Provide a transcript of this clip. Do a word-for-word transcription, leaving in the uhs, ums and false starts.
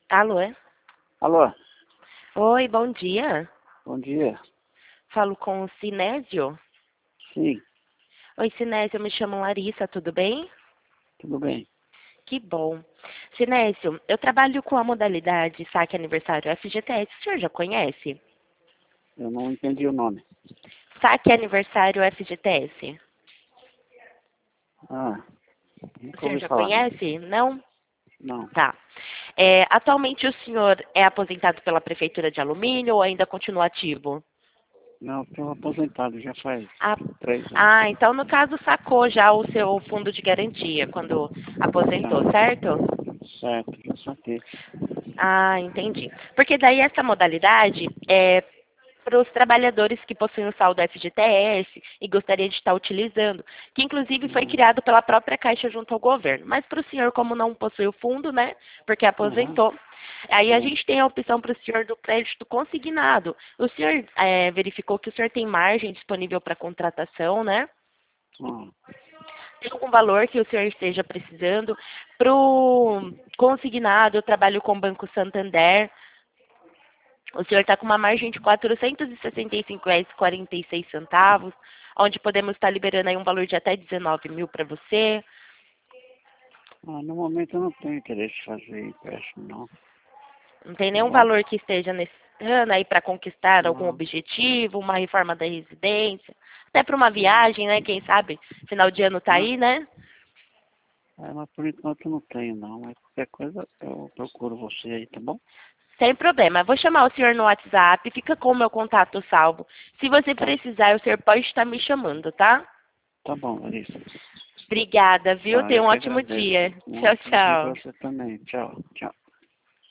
Alô? Alô, Oi, bom dia. bom dia. Falo com o Sinésio. Sim, Oi, Sinésio, eu me chamo Larissa, tudo bem? tudo bem. Que bom. Sinésio, eu trabalho com a modalidade Saque Aniversário F G T S, o senhor já conhece? Eu não entendi o nome. Saque Aniversário F G T S. Ah, O nunca senhor ouvi já falar, não. conhece? Não? Não, Tá. É, atualmente o senhor é aposentado pela Prefeitura de Alumínio ou ainda continua ativo? não, estou aposentado já faz Ah, três anos. ah, então no caso sacou já o seu fundo de garantia quando aposentou, Já, certo? certo, já saquei. Ah, entendi. Porque daí essa modalidade é para os trabalhadores que possuem o saldo F G T S e gostaria de estar utilizando, que inclusive foi Uhum. criado pela própria Caixa junto ao governo. Mas para o senhor, como não possui o fundo, né, porque Uhum. aposentou, aí a É. gente tem a opção para o senhor do crédito consignado. O senhor eh, verificou que o senhor tem margem disponível para contratação, né? Uhum. Tem algum valor que o senhor esteja precisando? Para o consignado, eu trabalho com o Banco Santander. O senhor está com uma margem de quatrocentos e sessenta e cinco reais e quarenta e seis centavos, onde podemos estar liberando aí um valor de até dezenove mil para você. Ah, no momento eu não tenho interesse em fazer empréstimo, não. Não tem Tá nenhum bom? valor que esteja necessitando aí para conquistar algum Não. objetivo, uma reforma da residência, até para uma Não. viagem, né? Quem sabe? Final de ano tá Não. aí, né? É, mas por enquanto eu não tenho, não. Mas qualquer coisa eu procuro você aí, tá bom? Sem problema. Vou chamar o senhor no WhatsApp, fica com o meu contato salvo. Se você Tá, precisar, o senhor pode estar me chamando, tá? tá bom, Larissa. Obrigada, viu? Tá, Tenha eu um que ótimo agradeço. dia. Um Tchau, ótimo dia para tchau. você também. Tchau, tchau.